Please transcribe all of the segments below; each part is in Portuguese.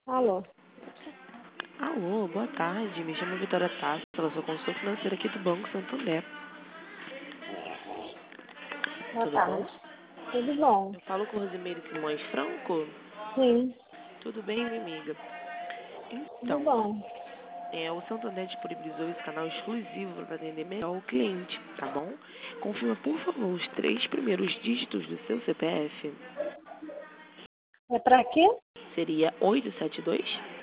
Alô? Alô, boa tarde. Me chamo Vitória Tássila, sou consultora financeira aqui do Banco Santander. Boa Tudo bom? tarde. Tudo bom? Eu falo com Rosimeire Simões Franco. Sim, Tudo bem, minha amiga? tudo Então, bom. o Santander disponibilizou esse canal exclusivo para atender melhor o cliente, tá bom? Confirma, por favor, os 3 primeiros dígitos do seu CPF. É pra quê? Seria 872?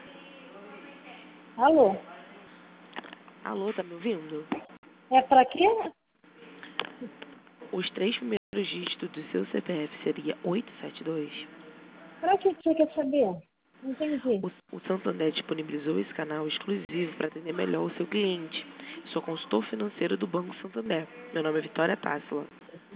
Alô? Alô, tá me ouvindo? É pra quê? Os 3 primeiros dígitos do seu CPF seria 872? Pra que você quer saber? Não entendi. O Santander disponibilizou esse canal exclusivo para atender melhor o seu cliente. Sou consultor financeiro do Banco Santander. Meu nome é Vitória Tássila.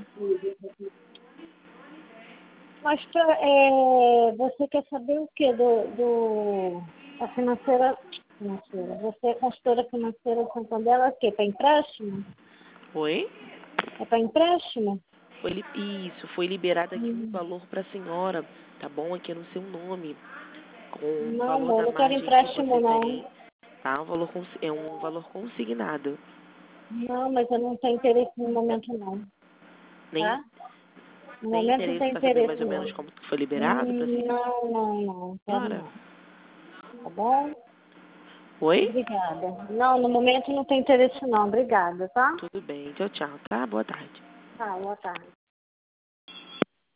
Mas você quer saber o quê da financeira? Você é consultora financeira do Santander, é o quê? Para empréstimo? Oi? É para empréstimo? Isso, foi liberado aqui um Hum. valor para a senhora, tá bom? Aqui no seu nome, com o Não, valor amor, da não quero margem que você empréstimo, tem, não. tá? É um valor consignado. Não, mas eu não tenho interesse no momento, não. Nem, Tá? No nem momento não interesse tem para saber interesse, mais ou menos não. como que foi liberado para a Não, quero senhora? não. Tá bom? Oi? Obrigada. Não, no momento não tem interesse não. Obrigada, tá? Tudo bem, tchau, tchau, tá? Boa tarde. Tá, boa tarde.